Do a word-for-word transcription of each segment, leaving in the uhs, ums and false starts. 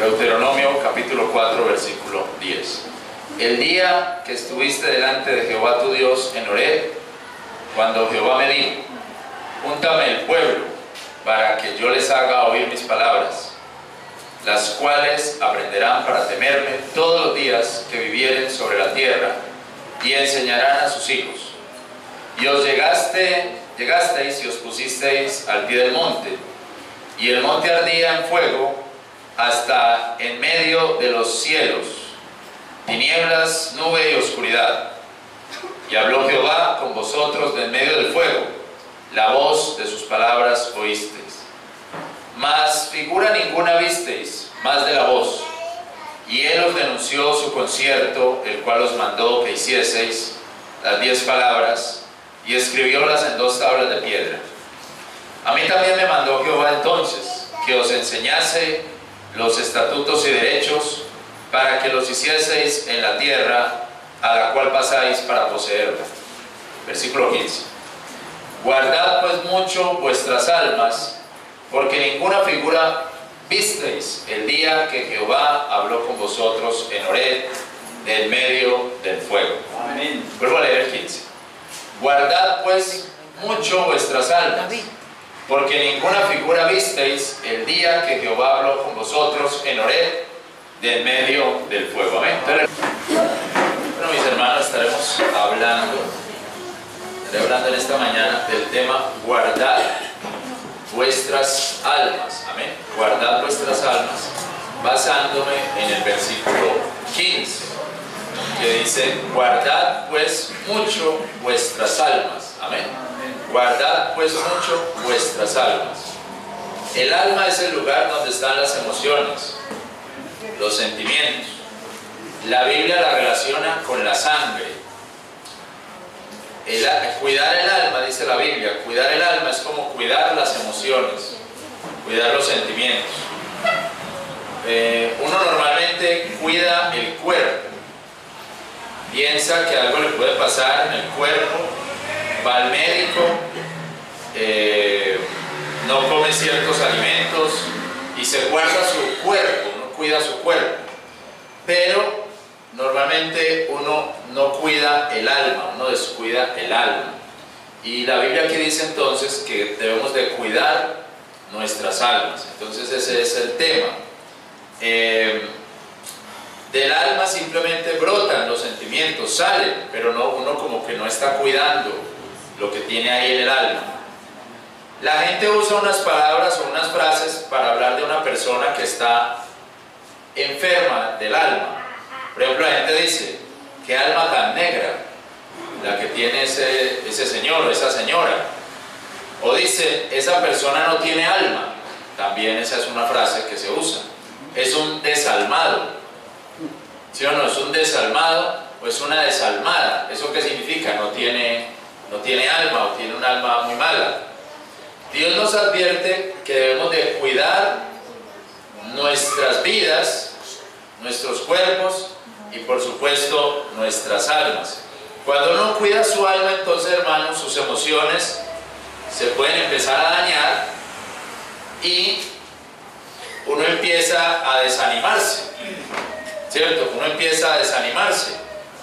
Deuteronomio capítulo cuatro, versículo diez. El día que estuviste delante de Jehová tu Dios en Horeb, cuando Jehová me dijo: júntame el pueblo para que yo les haga oír mis palabras, las cuales aprenderán para temerme todos los días que vivieren sobre la tierra, y enseñarán a sus hijos. Y os llegaste, llegasteis y os pusisteis al pie del monte, y el monte ardía en fuego hasta en medio de los cielos, tinieblas, nube y oscuridad. Y habló Jehová con vosotros de en medio del fuego, la voz de sus palabras oísteis. Mas figura ninguna visteis, más de la voz. Y él os denunció su concierto, el cual os mandó que hicieseis las diez palabras, y escribiólas en dos tablas de piedra. A mí también me mandó Jehová entonces, que os enseñase los estatutos y derechos, para que los hicieseis en la tierra a la cual pasáis para poseerla. Versículo quince. Guardad pues mucho vuestras almas, porque ninguna figura visteis el día que Jehová habló con vosotros en Horeb, del medio del fuego. Amén. Vuelvo a leer el quince. Guardad pues mucho vuestras almas, porque ninguna figura visteis el día que Jehová habló con vosotros en Horeb, del medio del fuego. Amén. Entonces, bueno, mis hermanos, estaremos hablando, estaré hablando en esta mañana del tema guardad vuestras almas. Amén. Guardad vuestras almas, basándome en el versículo quince, que dice: guardad pues mucho vuestras almas. Amén. Guardad pues mucho vuestras almas. El alma es el lugar donde están las emociones, los sentimientos. La Biblia la relaciona con la sangre. El, cuidar el alma, dice la Biblia, cuidar el alma es como cuidar las emociones, cuidar los sentimientos. Eh, uno normalmente cuida el cuerpo, piensa que algo le puede pasar en el cuerpo, va al médico, eh, no come ciertos alimentos y se guarda su cuerpo, no cuida su cuerpo. Pero normalmente uno no cuida el alma, uno descuida el alma. Y la Biblia aquí dice entonces que debemos de cuidar nuestras almas. Entonces ese es el tema. Eh, del alma simplemente brotan los sentimientos, salen, pero no, uno como que no está cuidando lo que tiene ahí en el alma. La gente usa unas palabras o unas frases para hablar de una persona que está enferma del alma. Por ejemplo, la gente dice: qué alma tan negra la que tiene ese, ese señor o esa señora. O dice: esa persona no tiene alma. También esa es una frase que se usa. Es un desalmado. ¿Sí o no? Es un desalmado o es una desalmada. ¿Eso qué significa? No tiene, no tiene alma o tiene un alma muy mala. Dios nos advierte que debemos de cuidar nuestras vidas, nuestros cuerpos y por supuesto nuestras almas. Cuando uno cuida su alma, entonces, hermanos, sus emociones se pueden empezar a dañar y uno empieza a desanimarse, ¿cierto? Uno empieza a desanimarse.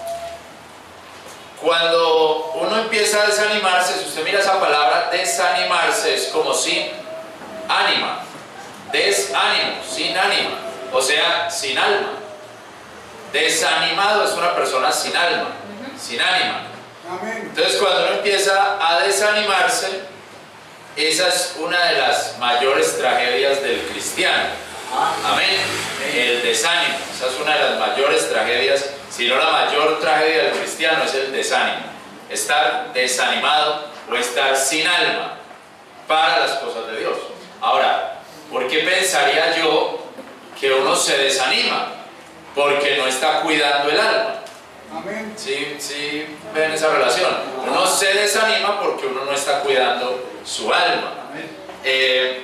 Cuando uno empieza a desanimarse, si usted mira esa palabra desanimarse, es como sin ánima, desánimo, sin ánima, o sea, sin alma. Desanimado es una persona sin alma, sin ánima. Entonces, cuando uno empieza a desanimarse, esa es una de las mayores tragedias del cristiano. Amén. El desánimo, esa es una de las mayores tragedias, si no la mayor tragedia del cristiano es el desánimo. Estar desanimado o estar sin alma para las cosas de Dios. Ahora, ¿por qué pensaría yo que uno se desanima? Porque no está cuidando el alma. Amén. ¿Sí, sí ven esa relación? Uno se desanima porque uno no está cuidando su alma. Eh,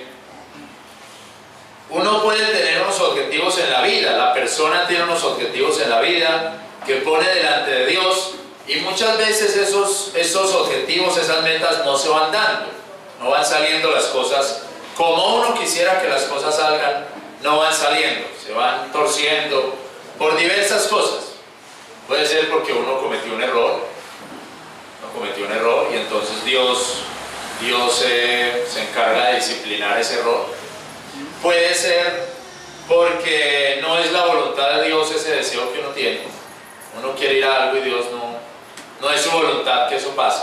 uno puede tener unos objetivos en la vida, la persona tiene unos objetivos en la vida que pone delante de Dios, y muchas veces esos, esos objetivos, esas metas no se van dando, no van saliendo las cosas como uno quisiera que las cosas salgan, no van saliendo, se van torciendo por diversas cosas. Puede ser porque uno cometió un error, uno cometió un error y entonces Dios, Dios eh, se encarga de disciplinar ese error. Puede ser porque no es la voluntad de Dios ese deseo que uno tiene. Uno quiere ir a algo y Dios no, no es su voluntad que eso pase.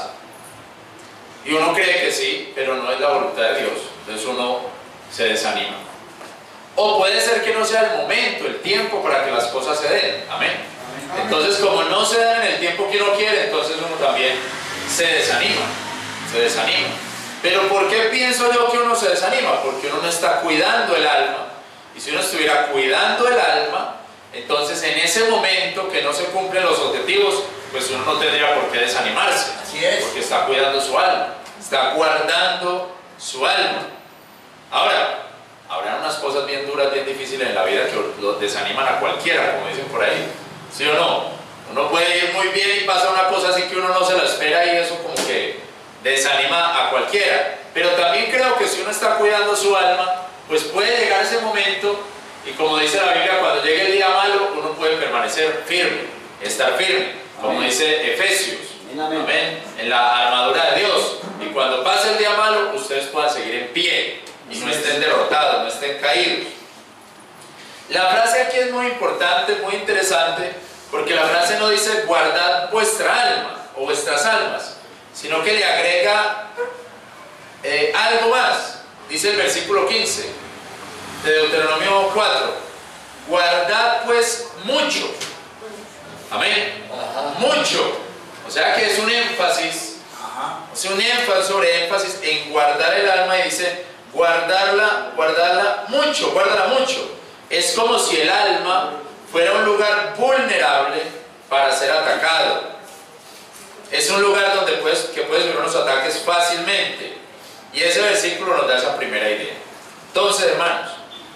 Y uno cree que sí, pero no es la voluntad de Dios. Entonces uno se desanima. O puede ser que no sea el momento, el tiempo para que las cosas se den. Amén. Entonces, como no se dan en el tiempo que uno quiere, entonces uno también se desanima. Se desanima. Pero ¿por qué pienso yo que uno se desanima? Porque uno no está cuidando el alma. Y si uno estuviera cuidando el alma, entonces en ese momento que no se cumplen los objetivos, pues uno no tendría por qué desanimarse. Así es. Porque está cuidando su alma, está guardando su alma. Ahora, habrá unas cosas bien duras, bien difíciles en la vida que lo desaniman a cualquiera, como dicen por ahí. ¿Sí o no? Uno puede ir muy bien y pasa una cosa así que uno no se la espera y eso como que desanima a cualquiera. Pero también creo que si uno está cuidando su alma, pues puede llegar ese momento y como dice la Biblia, cuando llegue el día malo, uno puede permanecer firme, estar firme, como Amén. Dice Efesios. Amén. Amén. En la armadura de Dios. Y cuando pase el día malo, ustedes puedan seguir en pie y no estén derrotados, no estén caídos. La frase aquí es muy importante, muy interesante, porque la frase no dice guardad vuestra alma o vuestras almas, sino que le agrega eh, algo más. Dice el versículo quince de Deuteronomio cuatro: guardad pues mucho. Amén. Mucho. O sea que es un énfasis, o sea, un énfasis sobre énfasis en guardar el alma, y dice guardarla, guardarla mucho, guárdala mucho. Es como si el alma fuera un lugar vulnerable para ser atacado. Es un lugar donde puedes, que puedes ver unos ataques fácilmente. Y ese versículo nos da esa primera idea. Entonces, hermanos,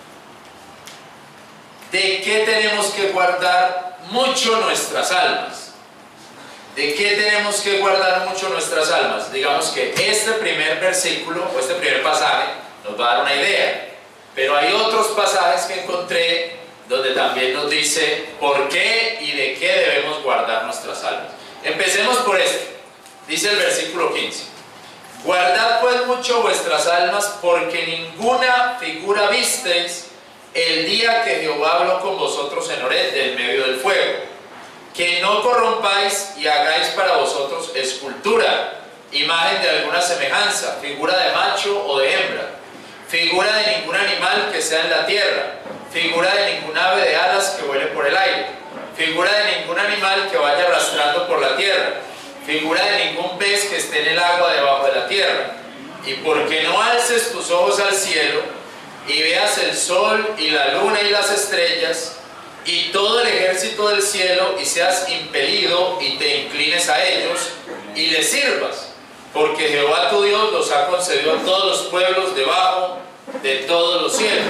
¿de qué tenemos que guardar mucho nuestras almas? ¿De qué tenemos que guardar mucho nuestras almas? Digamos que este primer versículo, o este primer pasaje, nos va a dar una idea. Pero hay otros pasajes que encontré donde también nos dice por qué y de qué debemos guardar nuestras almas. Empecemos por este. Dice el versículo quince: guardad pues mucho vuestras almas, porque ninguna figura visteis el día que Jehová habló con vosotros en Horeb del medio del fuego. Que no corrompáis y hagáis para vosotros escultura, imagen de alguna semejanza, figura de macho o de hembra, figura de ningún animal que sea en la tierra, figura de ningún ave de alas que vuele por el aire, figura de ningún animal que vaya arrastrando por la tierra, figura de ningún pez que esté en el agua debajo de la tierra. Y porque no alces tus ojos al cielo y veas el sol y la luna y las estrellas y todo el ejército del cielo, y seas impelido y te inclines a ellos y les sirvas, porque Jehová tu Dios los ha concedido a todos los pueblos debajo de todos los cielos.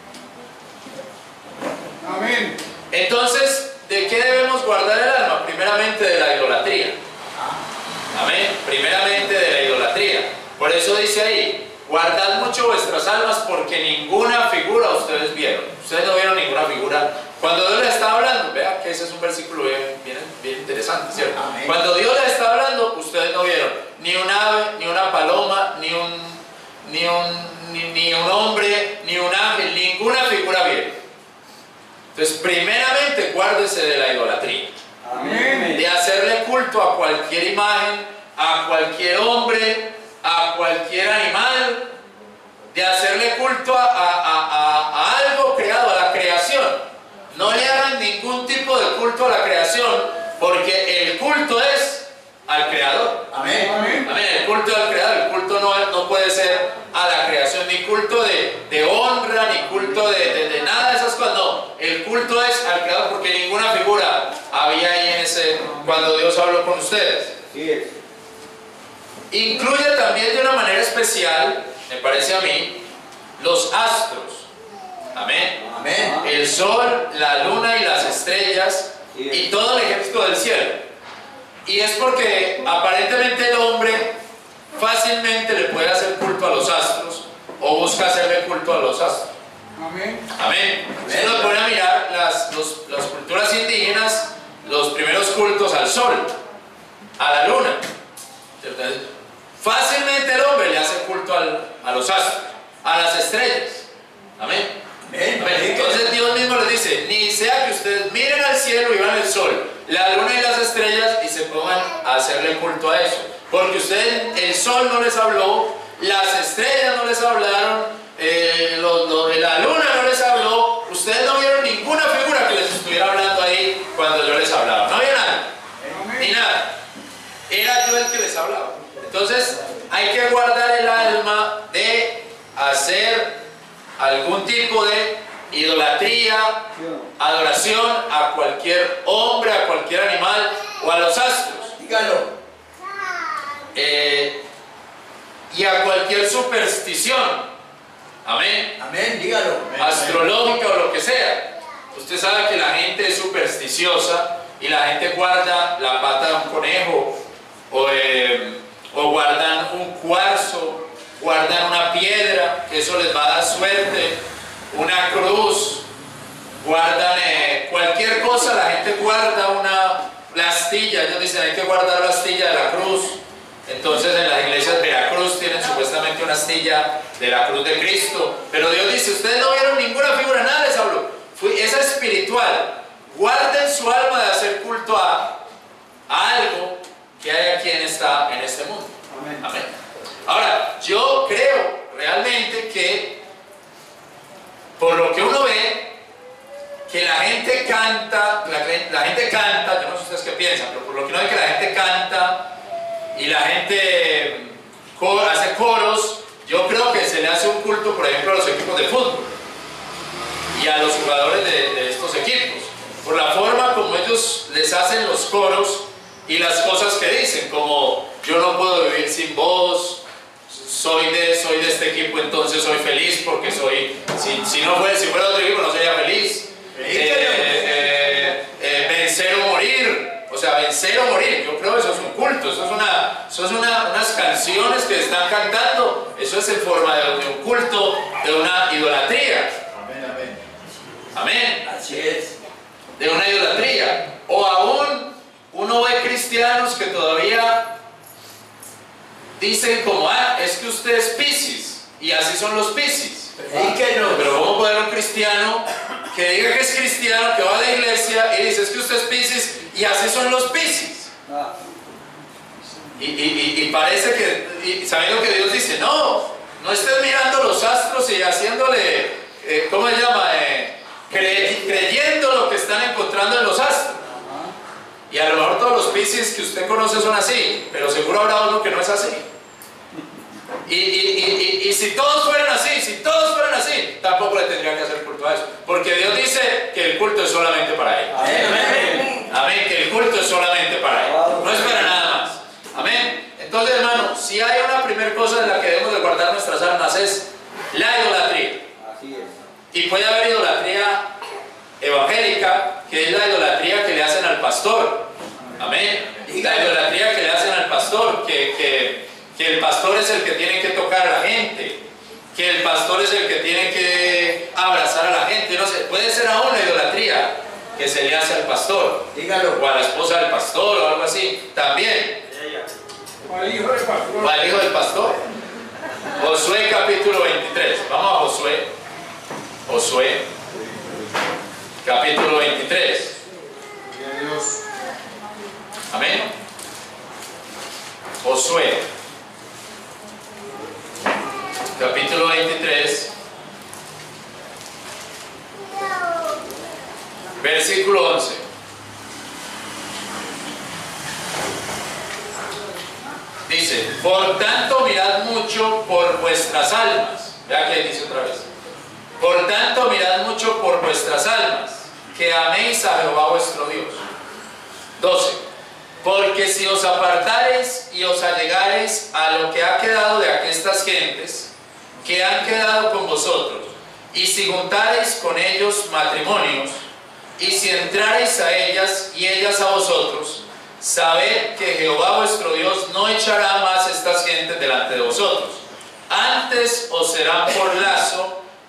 Amén. Entonces, ¿de qué debemos guardar el alma? Primeramente de la idolatría. Amén. Primeramente de la idolatría. Por eso dice ahí: guardad mucho vuestras almas, porque ninguna figura ustedes vieron. Ustedes no vieron ninguna figura. Cuando Dios les está hablando, vea que ese es un versículo bien, bien, bien interesante, ¿cierto? Amén. Cuando Dios les está hablando, ustedes no vieron ni un ave, ni una paloma, ni un, ni un, ni, ni un hombre, ni un ángel, ninguna figura vieron. Entonces, primeramente, guárdese de la idolatría. Amén. De hacerle culto a cualquier imagen, a cualquier hombre, a cualquier animal, de hacerle culto a, a, a, a algo creado, a la creación. No le hagan ningún tipo de culto a la creación, porque el culto es al Creador. Amén. Amén. Amén. El culto al Creador. El culto no, no puede ser a la creación, ni culto de, de honra, ni culto de, de, de nada de esas cosas. No, el culto es al Creador, porque ninguna figura había ahí en ese, cuando Dios habló con ustedes. Sí. Incluye también de una manera especial, me parece a mí, los astros. Amén. Amén. El sol, la luna y las estrellas, y todo el ejército del cielo. Y es porque aparentemente el hombre fácilmente le puede hacer culto a los astros, o busca hacerle culto a los astros. Amén. Amén. Usted nos pone a mirar las, los, las culturas indígenas, los primeros cultos al sol, a la luna. Entonces, fácilmente el hombre le hace culto al, a los astros, a las estrellas. Amén. Amén. Entonces Dios mismo les dice, ni sea que ustedes miren al cielo y vean el sol, la luna y las estrellas y se pongan a hacerle culto a eso. Porque ustedes, el sol no les habló, las estrellas no les hablaron, eh, lo, lo, la luna no les habló, ustedes no vieron ninguna figura que les estuviera hablando ahí cuando yo les hablaba. No había nada, ni nada. Era yo el que les hablaba. Entonces hay que guardar el alma de hacer algún tipo de idolatría, adoración a cualquier hombre, a cualquier animal o a los astros. Dígalo. Eh, y a cualquier superstición. Amén. Amén, dígalo. Astrológica o lo que sea. Usted sabe que la gente es supersticiosa y la gente guarda la pata de un conejo o, eh, o guardan un cuarzo, guardan una piedra, que eso les va a dar suerte, una cruz, guardan eh, cualquier cosa. La gente guarda una la astilla. Ellos dicen hay que guardar la astilla de la cruz. Entonces en las iglesias de Veracruz tienen supuestamente una astilla de la cruz de Cristo, pero Dios dice, ustedes no vieron ninguna figura, nada les habló. Esa espiritual. Guarden su alma de hacer culto a, a algo que hay aquí en, esta, en este mundo. Amén. Amén. Ahora, yo creo realmente que por lo que uno ve, que la gente canta, la, la gente canta, yo no sé ustedes qué piensan, pero por lo que uno ve que la gente canta y la gente cor, hace coros, yo creo que se le hace un culto, por ejemplo, a los equipos de fútbol y a los jugadores de, de estos equipos, por la forma como ellos les hacen los coros y las cosas que dicen, como yo no puedo vivir sin vos, soy de, soy de este equipo, entonces soy feliz porque soy, si, si no fuera, si fuera otro equipo no sería feliz. Eh, eh, eh, vencer o morir, o sea, vencer o morir, yo creo que eso es un culto, eso es, una, eso es una, unas canciones que están cantando, eso es en forma de, de un culto, de una idolatría. Amén, amén. Amén. Así es. De una idolatría. O aún uno ve cristianos que todavía dicen como, ah, es que usted es Piscis, y así son los Piscis. Predíquenos. Pero ¿cómo puede haber un cristiano que diga que es cristiano, que va a la iglesia y dice, es que usted es Piscis, y así son los Piscis? Y, y, y, y parece que, y sabiendo que Dios dice, no, no estés mirando los astros y haciéndole, eh, ¿cómo se llama? Eh, cre, creyendo lo que están encontrando en los astros. Y a lo mejor todos los Piscis que usted conoce son así, pero seguro habrá uno que no es así. Y, y, y, y, y si todos fueran así, si todos fueran así, tampoco le tendrían que hacer culto a eso. Porque Dios dice que el culto es solamente para Él. Amén, amén. Amén, que el culto es solamente para Él. No es para nada más. Amén. Entonces, hermano, si hay una primera cosa en la que debemos de guardar nuestras almas es la idolatría. Así es. Y puede haber idolatría evangélica, que es la idolatría que le hacen al pastor. Amén. La idolatría que le hacen al pastor, que, que, que el pastor es el que tiene que tocar a la gente, que el pastor es el que tiene que abrazar a la gente. No sé, puede ser aún la idolatría que se le hace al pastor. Dígalo. O a la esposa del pastor o algo así. También. O al hijo del pastor. O al hijo del pastor. Josué capítulo veintitrés. Vamos a Josué. Josué capítulo veintitrés. Dios. Amén. Josué capítulo veintitrés, versículo once. Dice, por tanto mirad mucho por vuestras almas. Vea que dice otra vez. Por tanto mirad mucho por vuestras almas, que améis a Jehová vuestro Dios. doce. Porque si os apartareis y os allegareis a lo que ha quedado de aquestas gentes que han quedado con vosotros, y si juntareis con ellos matrimonios, y si entrareis a ellas y ellas a vosotros, sabed que Jehová vuestro Dios no echará más estas gentes delante de vosotros. Antes os serán por lazo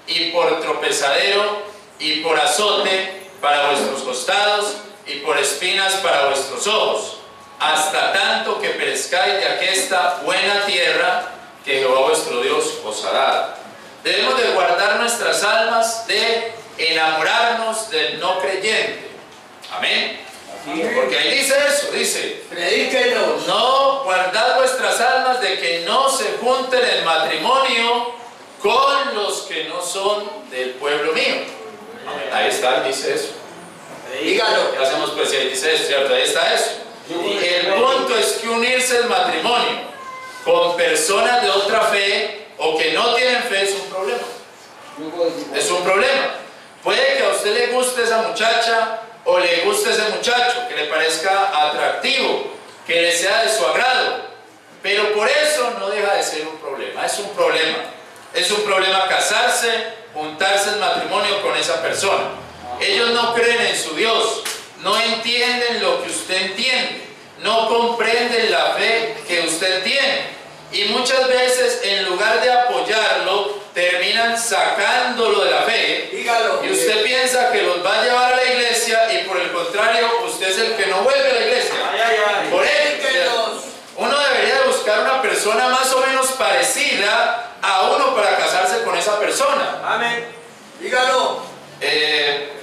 y por tropezadero y por azote para vuestros costados y por espinas para vuestros ojos, hasta tanto que perezcáis de aquesta buena tierra que Jehová vuestro Dios os ha dado. Debemos de guardar nuestras almas de enamorarnos del no creyente. Amén. Porque ahí dice eso, dice: Predíquenos. no guardad vuestras almas de que no se junten en matrimonio con los que no son del pueblo mío. Ahí está, dice eso. Dígalo. ¿Qué hacemos pues si ahí dice eso, cierto? Ahí está eso. El punto es que unirse al matrimonio con personas de otra fe o que no tienen fe es un problema. Es un problema. Puede que a usted le guste esa muchacha o le guste ese muchacho, que le parezca atractivo, que le sea de su agrado, pero por eso no deja de ser un problema. Es un problema. Es un problema casarse, juntarse en matrimonio con esa persona. Ellos no creen en su Dios, no entienden lo que usted entiende, no comprenden la fe que usted tiene. Y muchas veces, en lugar de apoyarlo, terminan sacándolo de la fe. Dígalo. Y usted piensa que los va a llevar a la iglesia y por el contrario, usted es el que no vuelve a la iglesia. Ay, ay, ay. Por eso, Predíquenos. uno debería de buscar una persona más o menos parecida a uno para casarse con esa persona. Amén. Dígalo. Eh,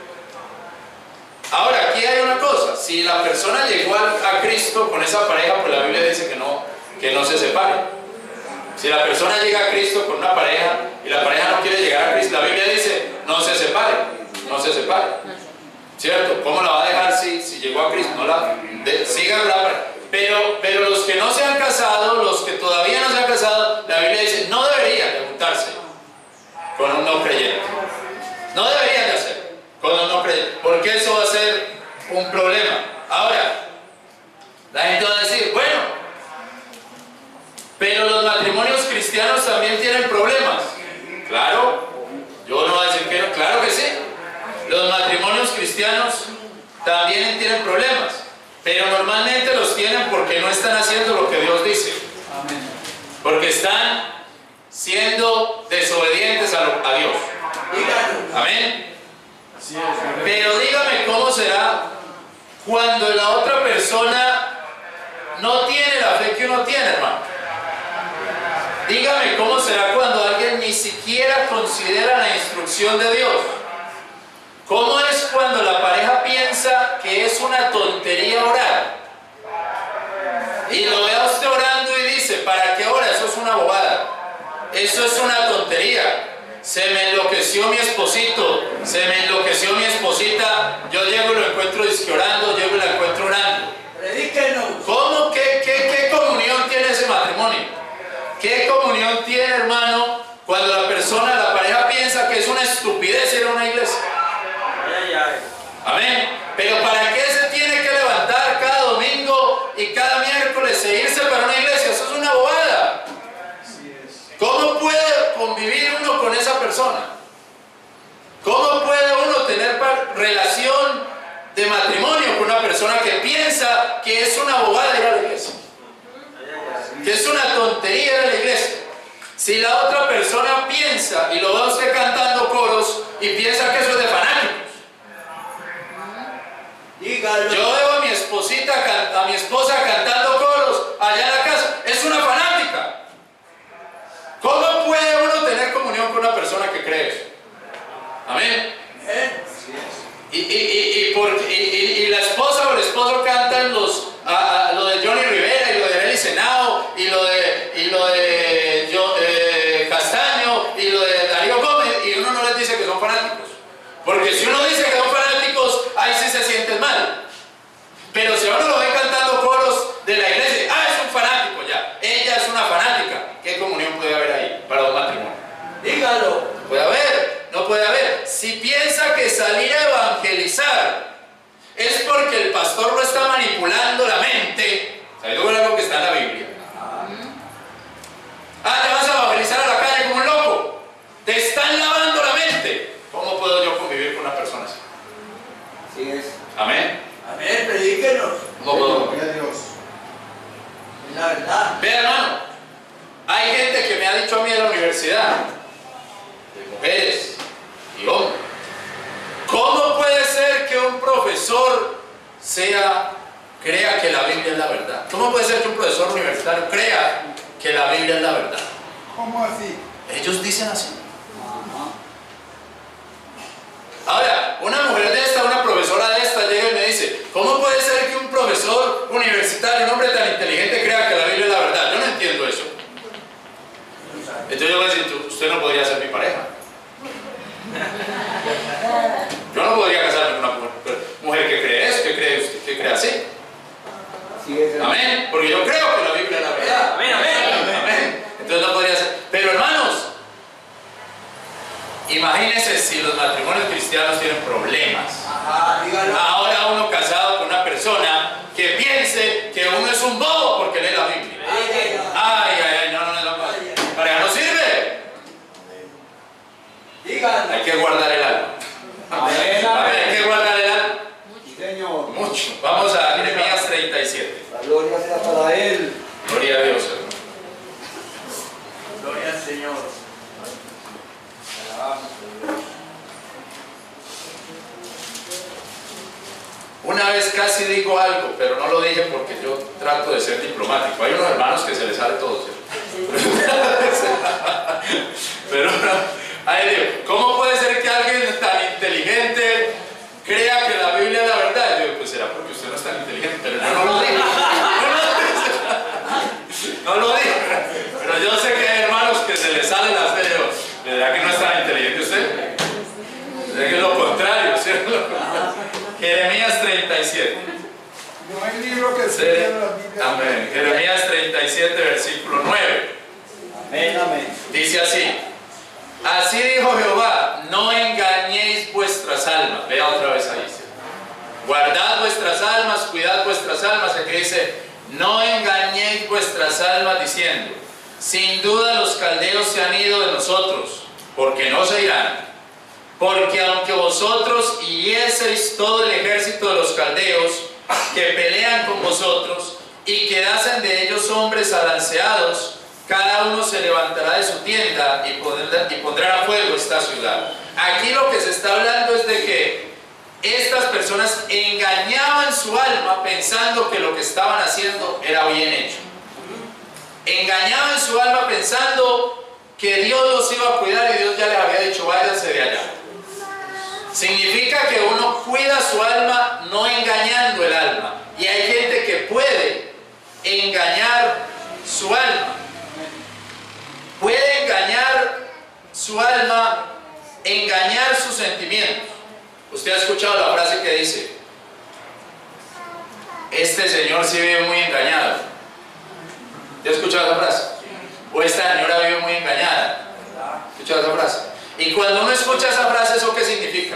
ahora, aquí hay una cosa: si la persona llegó a, a Cristo con esa pareja, pues la Biblia dice que no, que no se separe. Si la persona llega a Cristo con una pareja y la pareja no quiere llegar a Cristo, la Biblia dice: no se separe, no se separe. ¿Cierto? ¿Cómo la va a dejar si, si llegó a Cristo? No la de, sigan la pareja. Pero, pero los que no se han casado, los que todavía no se han casado, la Biblia dice: no deberían de juntarse con un no creyente. No deberían de hacer con un no creyente, porque eso va a ser un problema. Ahora, la gente va a decir: bueno, pero los matrimonios cristianos también tienen problemas. Claro, yo no voy a decir que no, claro que sí. Los matrimonios cristianos también tienen problemas, pero normalmente los tienen porque no están haciendo lo que Dios dice. Porque están siendo desobedientes a, lo, a Dios. Amén. Pero dígame cómo será cuando la otra persona no tiene la fe que uno tiene, hermano. Dígame cómo será cuando alguien ni siquiera considera la instrucción de Dios. ¿Cómo es cuando la pareja piensa que es una tontería orar? Y lo ve a usted orando y dice: ¿para qué ora? Eso es una bobada. Eso es una tontería. Se me enloqueció mi esposito, se me enloqueció mi esposita, yo llego y lo encuentro disque orando, llego y la encuentro orando. Predíquenos. ¿Cómo? ¿Qué, qué, qué comunión tiene ese matrimonio? ¿Qué comunión tiene, hermano, cuando la persona, la pareja piensa que es una estupidez ir a una iglesia? Ay, ay. Amén. Pero ¿para qué se tiene que levantar cada domingo y cada miércoles e irse para una iglesia? Eso es una bobada. ¿Cómo puede convivir uno con esa persona? ¿Cómo puede uno tener relación de matrimonio con una persona que piensa que es una bobada ir a la iglesia? Que es una tontería ir a la iglesia. Si la otra persona piensa y lo ve a usted cantando coros y piensa que eso es de fanáticos. Dígalo. Yo veo a mi esposita, a mi esposa cantando coros allá en la casa. Es una fanática. ¿Cómo puede uno tener comunión con una persona que cree eso? Amén. Y, y, y, y, por, y, y, y la esposa o el esposo cantan los, a, a, lo de Johnny Rivera y lo de Nelly Senao y lo de, y lo de yo, eh, Castaño y lo de Darío Gómez, y uno no les dice que son fanáticos. Porque si uno dice que son fanáticos, ahí sí se sienten mal. Pero si uno lo ve cantando coros de la iglesia, ah, es un fanático ya. Ella es una fanática. ¿Qué comunión puede haber ahí para un matrimonio? Dígalo. No puede haber, no puede haber. Si piensa que salir a evangelizar es porque el pastor lo está manipulando la mente, ¿sabes lo que está en la Biblia? Ah, te vas a evangelizar a la calle como un loco. Te están lavando la mente. ¿Cómo puedo yo convivir con una persona así? Así es. Amén. Amén, predíquenos. ¿Cómo puedo? Gloria a Dios. Es la verdad. Vea, hermano, hay gente que me ha dicho a mí en la universidad, de mujeres profesor sea, crea que la Biblia es la verdad? ¿Cómo puede ser que un profesor universitario crea que la Biblia es la verdad? ¿Cómo así? Ellos dicen así. Ahora, una mujer de esta, una profesora de esta llega y me dice, ¿cómo puede ser que un profesor universitario, un hombre tan inteligente, crea que la Biblia es la verdad? Yo no entiendo eso. Entonces yo voy a decir, usted no podría ser mi pareja. Yo no podría casarme con una mujer, mujer que cree eso, que cree, usted, que cree así. Amén. Porque yo creo que la Biblia es la verdad. Amén, amén. Amén. Entonces no podría ser. Pero hermanos, imagínense si los matrimonios cristianos tienen problemas. Ajá, dígalo. Ahora uno casado con una persona que piense que uno es un bobo porque lee la Biblia. Ay, Ay, ay, ay, no, no, no, no. Para no sirve. dígalo. Hay que guardar el alma. Amén, A ver, amén. hay que guardar el alma. Sí, Señor. Mucho. Vamos a Jeremías treinta y siete. La gloria sea para Él. Gloria a Dios, hermano. Gloria al Señor. Alabamos. Una vez casi digo algo, pero no lo dije porque yo trato de ser diplomático. Hay unos hermanos que se les sale todo, ¿cierto? Pero ahí digo, ¿cómo puede ser que alguien tan inteligente crea que la Biblia es la verdad? Yo digo, pues será porque usted no es tan inteligente, pero yo no lo digo. No lo digo. Pero yo sé que hay hermanos que se les salen las de ellos. ¿Verdad que no es tan inteligente usted? ¿Verdad que es lo contrario, cierto? Jeremías treinta y siete. No hay libro que Sí. se la Biblia. Amén. Jeremías treinta y siete, versículo nueve. Amén, amén. Dice así: así dijo Jehová, no engañéis vuestras almas. Vea otra vez ahí. Guardad vuestras almas, cuidad vuestras almas. Aquí dice, no engañéis vuestras almas diciendo, sin duda los caldeos se han ido de nosotros, porque no se irán. Porque aunque vosotros hirieseis todo el ejército de los caldeos que pelean con vosotros y quedasen de ellos hombres alanceados, cada uno se levantará de su tienda y pondrá, y pondrá a fuego esta ciudad. Aquí lo que se está hablando es de que estas personas engañaban su alma pensando que lo que estaban haciendo era bien hecho. Engañaban su alma pensando que Dios los iba a cuidar y Dios ya les había dicho, váyanse de allá. Significa que uno cuida su alma no engañando el alma. Y hay gente que puede engañar su alma. Puede engañar su alma, engañar sus sentimientos. Usted ha escuchado la frase que dice, este señor sí vive muy engañado. ¿Ya ha escuchado esa frase? O esta señora vive muy engañada. ¿Ha escuchado esa frase? Y cuando uno escucha esa frase, ¿eso qué significa?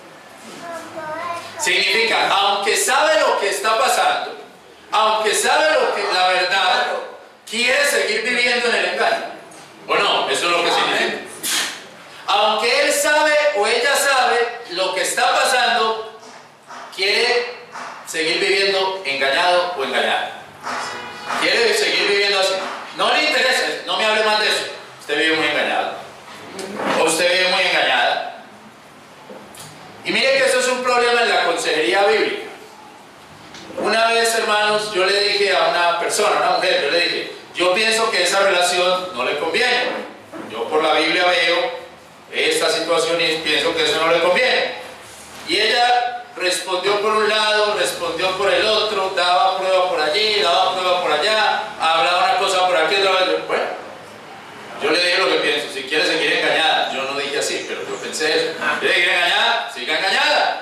Significa, aunque sabe lo que está pasando, aunque sabe lo que la verdad, quiere seguir viviendo en el engaño. ¿O no? Eso es lo que significa. Aunque él sabe o ella sabe lo que está pasando, quiere seguir viviendo engañado o engañada. Quiere seguir viviendo así. No le interesa, no me hable más de eso. Usted vive muy engañado. O usted vive muy engañada. Y mire que eso es un problema en la consejería bíblica. Una vez, hermanos, yo le dije a una persona, a una mujer, yo le dije, yo pienso que esa relación no le conviene. Yo por la Biblia veo esta situación y pienso que eso no le conviene. Y ella respondió por un lado, respondió por el otro, daba prueba por allí, daba prueba por allá, hablaba una cosa por aquí, otra vez. Bueno, yo le dije lo que pienso. Si quiere seguir engañada, yo no dije así, pero yo pensé eso. ¿Quiere seguir engañada? Siga engañada.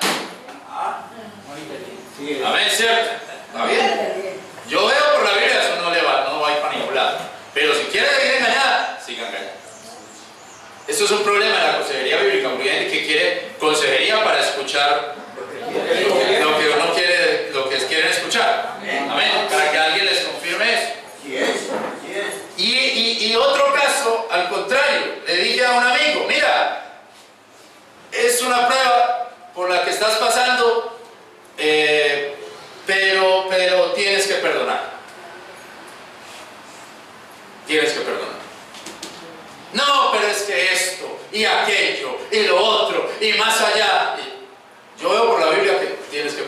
Amén, ¿cierto? ¿Está bien? Yo veo por la Biblia, eso no le va, no va a ir para ningún lado. Pero si quiere seguir engañada, siga engañada. Esto es un problema en la consejería bíblica, porque hay gente que quiere consejería para escuchar lo que uno quiere, lo que quieren escuchar. Amén. Para que alguien les confirme eso. Y, y, y otro caso, al contrario, le dije a un amigo, mira, es una prueba por la que estás pasando, eh, pero, pero tienes que perdonar. Tienes que perdonar. No, pero es que esto, y aquello, y lo otro, y más allá. Yo veo por la Biblia que tienes que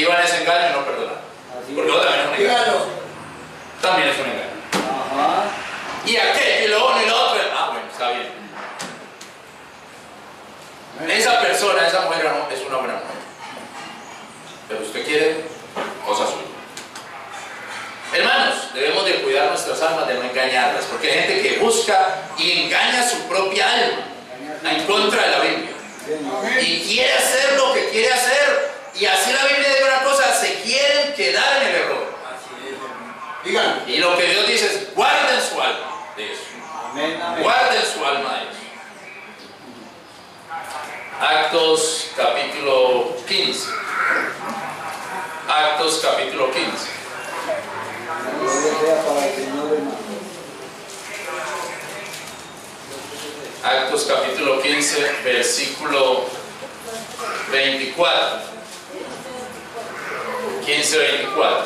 iba en ese engaño y no perdonaba. Porque eso también es un engaño. Dígalo. También es un engaño. Ajá. Y aquello y lo uno y lo otro. Ah, bueno, está bien. Esa persona, esa mujer no, es una buena mujer. Pero usted quiere cosa suya. Hermanos, debemos de cuidar nuestras almas, de no engañarlas, porque hay gente que busca y engaña su propia alma en contra de la Biblia. Y quiere hacer lo que quiere hacer, y así la Biblia dice una cosa, se quieren quedar en el error. Dígalo. Y lo que Dios dice es, guarden su alma de eso. Amén, amén. Guarden su alma de eso. Actos capítulo quince. Actos capítulo quince. Gloria sea para el Señor, hermano. Actos capítulo quince, versículo veinticuatro. quince, veinticuatro.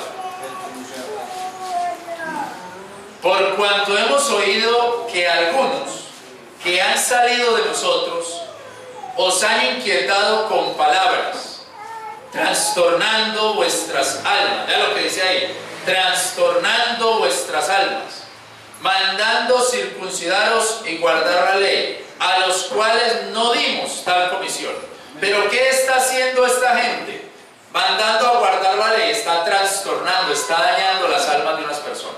Por cuanto hemos oído que algunos que han salido de nosotros os han inquietado con palabras, trastornando vuestras almas. Vea lo que dice ahí, trastornando vuestras almas, mandando circuncidaros y guardar la ley, a los cuales no dimos tal comisión. Pero ¿qué está haciendo esta gente? Mandando a guardar la ley, está trastornando, está dañando las almas de unas personas.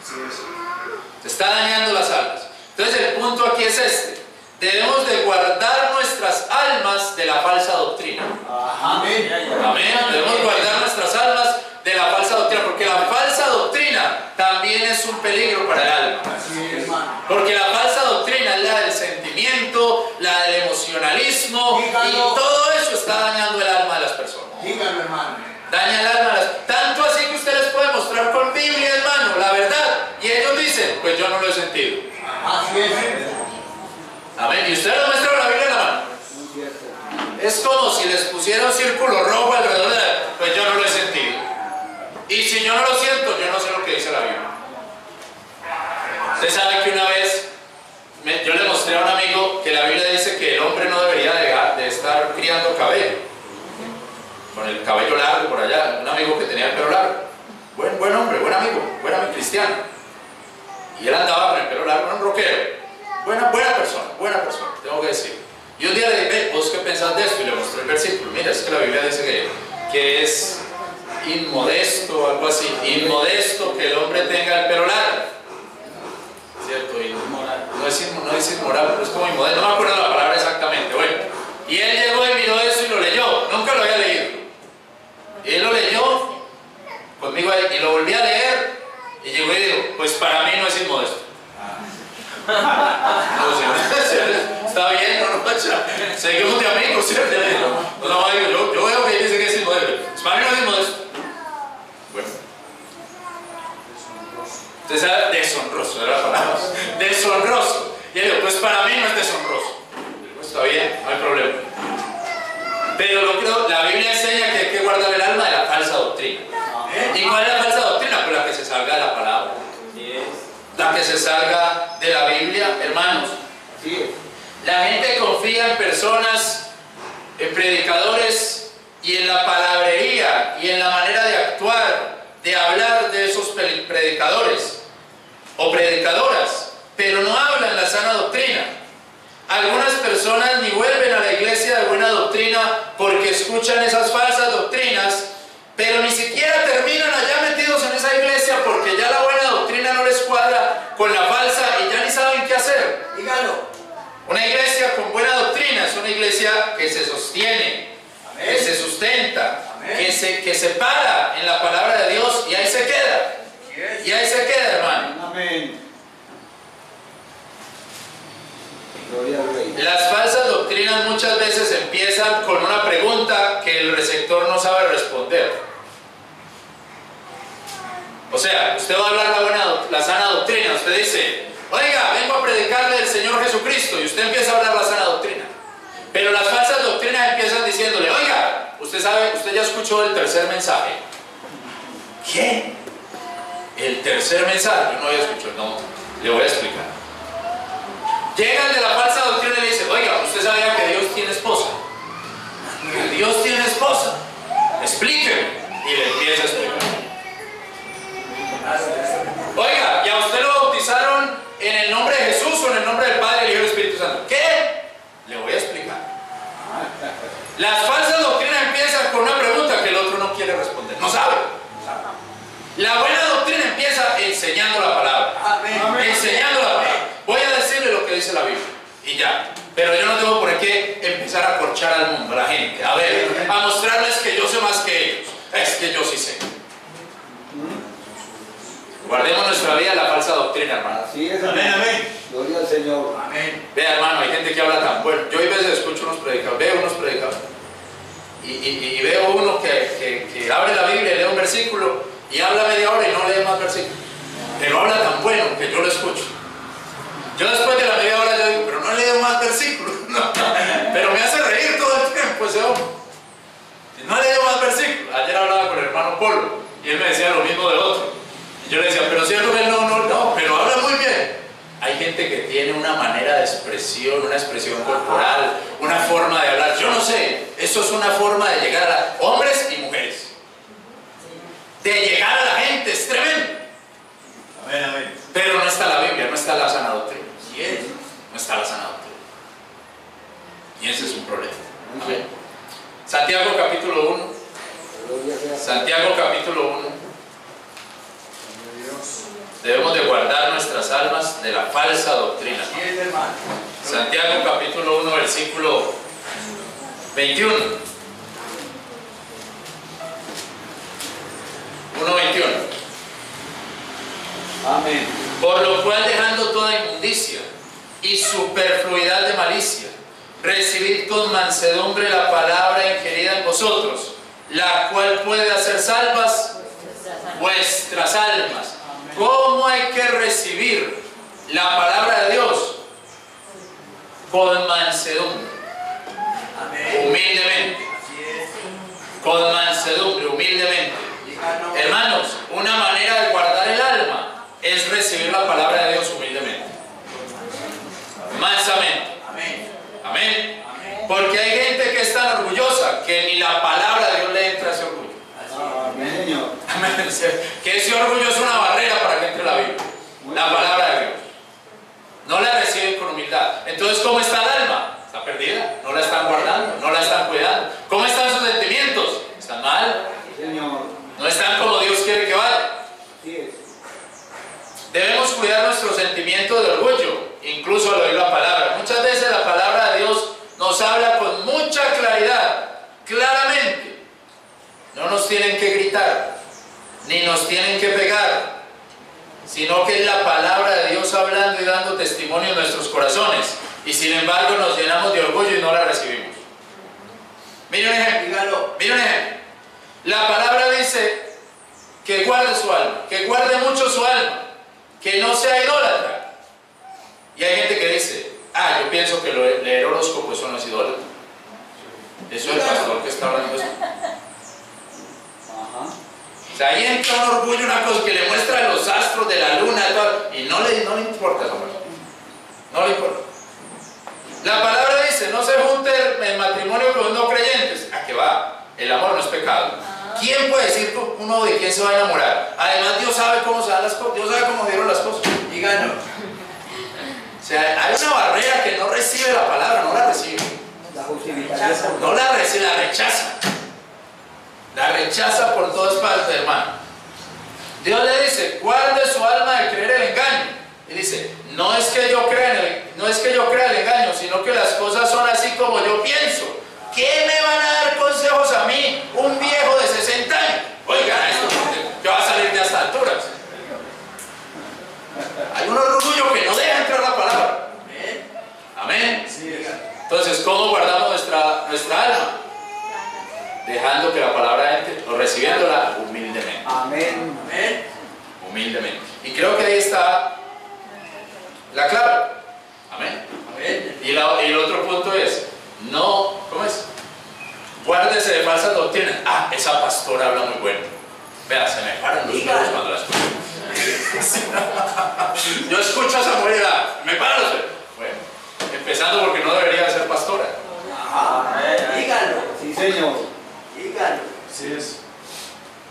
Se está dañando las almas. Entonces el punto aquí es este: debemos de guardar nuestras almas de la falsa doctrina. Amén. Amén. Debemos guardar nuestras almas de la falsa doctrina, porque la falsa doctrina también es un peligro para el alma. Porque la falsa doctrina es la del sentimiento, la del emocionalismo, y todo eso está dañando el alma de las personas. Dígalo, hermano. Daña el alma de las... Tanto así que usted les puede mostrar con Biblia, hermano, la verdad, y ellos dicen, pues yo no lo he sentido. Así es. Amén. Y usted les muestra la Biblia en la mano. Es como si les pusiera un círculo rojo alrededor de la... Pues yo no lo he sentido. Y si yo no lo siento, yo no sé lo que dice la Biblia. Usted sabe que una vez me, yo le mostré a un amigo que la Biblia dice que el hombre no debería dejar de estar criando cabello, con el cabello largo por allá. Un amigo que tenía el pelo largo, buen, buen hombre, buen amigo, buen amigo cristiano, y él andaba con el pelo largo, un rockero, buena, buena persona, buena persona, tengo que decir. Y un día le dije, ¿vos qué pensás de esto? Y le mostré el versículo. Mira, es que la Biblia dice que, que es inmodesto o algo así, inmodesto que el hombre tenga el pelo largo, ¿cierto? Inmoral. No es, no es inmoral, pero es como inmodesto, no me acuerdo la palabra exactamente. Bueno, y él llegó y miró eso y lo leyó, nunca lo había leído. Y él lo leyó conmigo ahí, y lo volví a leer, y llegó y dijo, pues para mí no es inmodesto. No, está bien, no, no, seguimos de amigos, ¿cierto? No, no, yo, yo veo que dice que es inmodesto, pues para mí no es inmodesto. Bueno, usted sabe, deshonroso era la palabra, deshonroso. Y él dijo, pues para mí no es deshonroso. Pues está bien, no hay problema. Pero lo que la Biblia enseña que hay que guardar el alma de la falsa doctrina. ¿Y cuál es la falsa doctrina? Pues la que se salga de la palabra, la que se salga de la Biblia, hermanos. La gente confía en personas, en predicadores, y en la palabrería y en la manera de actuar, de hablar de esos predicadores o predicadoras, pero no hablan la sana doctrina. Algunas personas ni vuelven a la iglesia de buena doctrina porque escuchan esas falsas doctrinas, pero ni siquiera terminan allá metidos en esa iglesia porque ya la buena doctrina no les cuadra con la falsa y ya ni saben qué hacer. Dígalo. Una iglesia con buena doctrina es una iglesia que se sostiene, amén, que se sustenta, que se, que se para en la palabra de Dios, y ahí se queda. Yes. Y ahí se queda, hermano. Amén. Las falsas doctrinas muchas veces empiezan con una pregunta que el receptor no sabe responder. O sea, usted va a hablar la, buena, la sana doctrina, usted dice, oiga, vengo a predicarle del Señor Jesucristo, y usted empieza a hablar la sana doctrina. Pero las falsas doctrinas empiezan diciéndole, oiga, usted sabe, usted ya escuchó el tercer mensaje. ¿Qué? El tercer mensaje, yo no había escuchado, no, le voy a explicar. Llega el de la falsa doctrina y le dice, oiga, ¿usted sabía que Dios tiene esposa? Que Dios tiene esposa. Explíqueme. Y le empieza a explicar. Oiga, ¿y a usted lo bautizaron en el nombre de Jesús o en el nombre del Padre, el Hijo y el Espíritu Santo? ¿Qué? Le voy a explicar. Las falsas doctrinas empiezan con una pregunta que el otro no quiere responder, no sabe. La buena doctrina empieza enseñando la palabra. Amén. Enseñando la palabra. Voy a decirle lo que dice la Biblia y ya. Pero yo no tengo por qué empezar a corchar al mundo, a la gente. A ver, a mostrarles que yo sé más que ellos. Es que yo sí sé. Guardemos nuestra vida de la falsa doctrina, hermano. Así es, amén, amén. Gloria al Señor. Amén. Vea, hermano, hay gente que habla tan bueno. Yo a veces escucho unos predicadores, veo unos predicadores. Y, y, y veo uno que, que, que abre la Biblia y lee un versículo y habla media hora y no lee más versículos. Pero habla tan bueno que yo lo escucho. Yo después de la media hora yo digo, pero no leo más versículos. No, pero me hace reír todo el tiempo ese hombre. No leo más versículos. Ayer hablaba con el hermano Polo y él me decía lo mismo del otro. Y yo le decía, pero cierto que no, no, no, pero habla muy bien. Hay gente que tiene una manera de expresión, una expresión corporal, una forma de hablar. Yo no sé, eso es una forma de llegar a la, hombres y mujeres. De llegar a la gente, es tremendo. Amén, amén. Pero no está la Biblia, no está la sana doctrina. No está la sana doctrina. Y ese es un problema. Amén. Santiago capítulo uno. Santiago capítulo uno. Debemos de guardar nuestras almas de la falsa doctrina. Santiago capítulo uno, versículo veintiuno. uno veintiuno. Amén. Por lo cual, dejando toda inmundicia y superfluidad de malicia, recibid con mansedumbre la palabra ingerida en vosotros, la cual puede hacer salvas vuestras almas. ¿Cómo hay que recibir la palabra de Dios? Con mansedumbre. Amén. Humildemente. Con mansedumbre, humildemente. Hermanos, una manera de guardar el alma es recibir la palabra de Dios humildemente. Mansamente. Amén. Amén. Porque hay gente que es tan orgullosa que ni la palabra de Dios le entra a ese orgullo. Amén, Señor. Amén. Que ese orgullo es una barrera para que entre la Biblia, la palabra de Dios. No la reciben con humildad. Entonces, ¿cómo está el alma? Está perdida. No la están guardando, no la están cuidando. ¿Cómo están sus sentimientos? Están mal. Señor. No están como Dios quiere que vayan. Así es. Debemos cuidar nuestro sentimiento de orgullo, incluso al oír la palabra. Muchas veces la palabra de Dios nos habla con mucha claridad, claramente. No nos tienen que gritar, ni nos tienen que pegar, sino que es la palabra de Dios hablando y dando testimonio en nuestros corazones. Y sin embargo nos llenamos de orgullo y no la recibimos. Mire un ejemplo, dígalo, mire un ejemplo. La palabra dice que guarde su alma, que guarde mucho su alma, que no sea idólatra. Y hay gente que dice, ah, yo pienso que leer horóscopo eso no es idólatra. Eso es el pastor que está hablando eso. O sea, ahí entra un orgullo, una cosa que le muestra los astros de la luna todo, y no le, no le importa esa persona. No le importa. La palabra dice, no se junte en matrimonio con no creyentes. ¿A qué va? El amor no es pecado. ¿Quién puede decir uno de quién se va a enamorar? Además, Dios sabe cómo se dan las cosas. Dios sabe cómo dieron las cosas. Díganos. O sea, hay una barrera que no recibe la palabra, no la recibe. La justificación. No la recibe, la rechaza. La rechaza por todas partes, hermano. Dios le dice, guarde su alma de creer el engaño. Y dice, no es que yo crea en el, no es que yo crea el engaño, sino que las cosas son así como yo pienso. ¿Qué me van a dar consejos a mí, un viejo de sesenta años? Oiga, esto que va a salir de estas alturas. Hay un orgullo que no deja entrar la palabra. Amén. Entonces, ¿cómo guardamos nuestra, nuestra alma? Dejando que la palabra entre, o recibiéndola humildemente. Amén. Amén. Humildemente. Y creo que ahí está la clave. Amén. Amén. Y, la, y el otro punto es, no, ¿cómo es? Guárdese de falsas doctrinas. Ah, esa pastora habla muy bueno. Vea, se me paran los pelos cuando la escucho. Yo escucho a esa mujer y la, me paran los pelos. Bueno, empezando porque no debería ser pastora. Amén. Dígalo. Sí, Señor. Así es.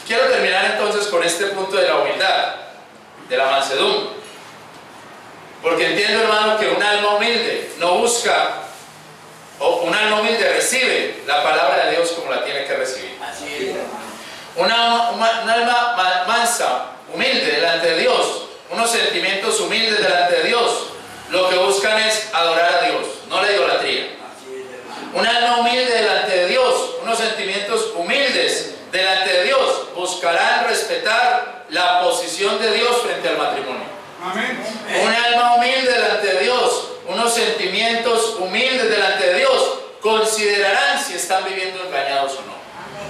Quiero terminar entonces con este punto de la humildad, de la mansedumbre. Porque entiendo, hermano, que un alma humilde no busca, o un alma humilde recibe la palabra de Dios como la tiene que recibir. Así es. Una, una, una alma mansa, humilde delante de Dios, unos sentimientos humildes delante de Dios, lo que buscan es adorar a Dios, no la idolatría. Un alma humilde delante de Dios, unos sentimientos humildes delante de Dios, buscarán respetar la posición de Dios frente al matrimonio. Amén. Un alma humilde delante de Dios, unos sentimientos humildes delante de Dios, considerarán si están viviendo engañados o no.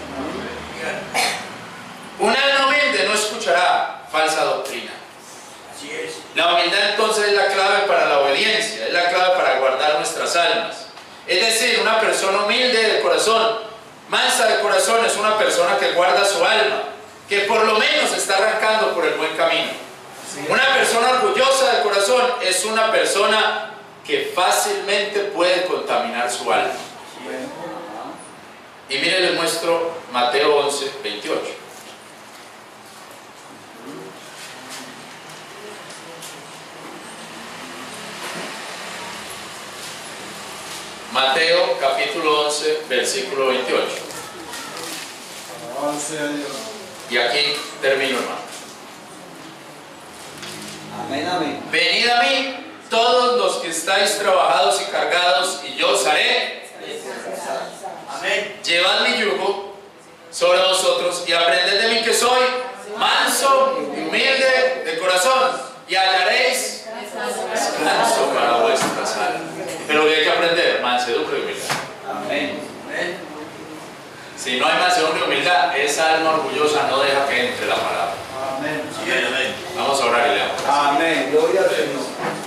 Un alma humilde no escuchará falsa doctrina. Así es. La humildad entonces es la clave para la obediencia, es la clave para guardar nuestras almas. Es decir, una persona humilde de corazón, mansa de corazón, es una persona que guarda su alma, que por lo menos está arrancando por el buen camino. Una persona orgullosa de corazón es una persona que fácilmente puede contaminar su alma. Y miren, les muestro Mateo once, veintiocho. Mateo capítulo once, versículo veintiocho. Alabanza a Dios. Y aquí termino, hermano. Amén, amén. Venid a mí todos los que estáis trabajados y cargados, y yo os haré. Amén. Llevad mi yugo sobre vosotros y aprended de mí, que soy manso y humilde de corazón, y hallaréis descanso para vuestras almas. Pero ¿qué hay que aprender? Mansedumbre y humildad. Amén. Amén. Si no hay mansedumbre y humildad, esa alma orgullosa no deja que entre la palabra. Amén. Amén. Vamos a orar y leamos. Amén. Gloria al Señor.